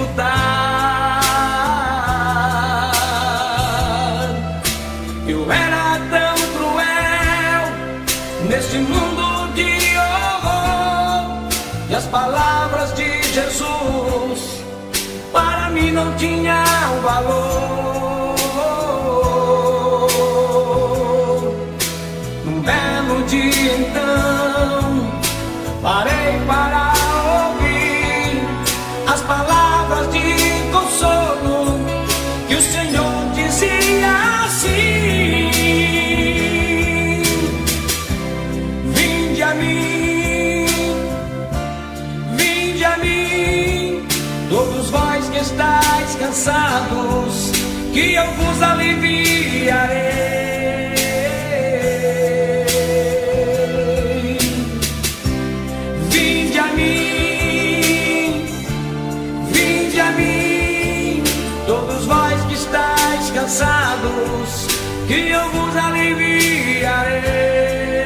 desfrutar. Eu era tão cruel neste mundo de horror, e as palavras de Jesus para mim não tinham valor. Num belo dia então parei para ouvir as palavras de consolo que o Senhor dizia assim: vinde a mim, todos vós que estáis cansados, que eu vos aliviarei. Vinde a mim, todos vós que estáis cansados, que eu vos aliviarei.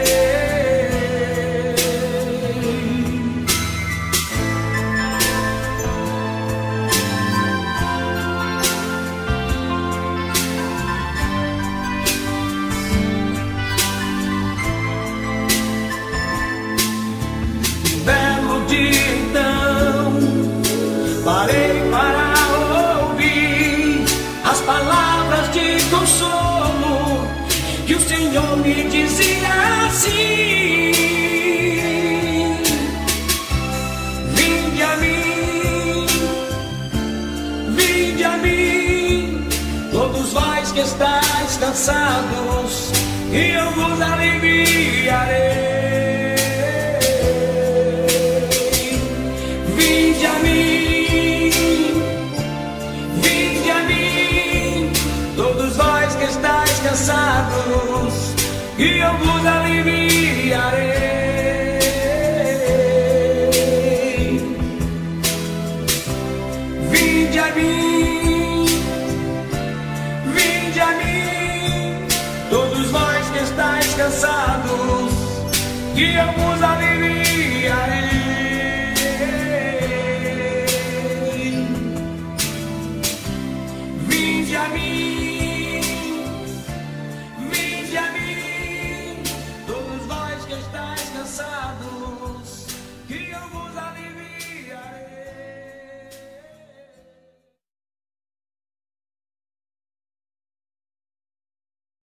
Parei para ouvir as palavras de consolo que o Senhor me dizia assim: vinde a mim, todos vós que estáis cansados, e eu vos aliviarei. Vinde a mim, todos vós que estáis cansados, e eu vos aliviarei. Vinde a mim, todos vós que estáis cansados, e eu vos aliviarei. Vinde a mim,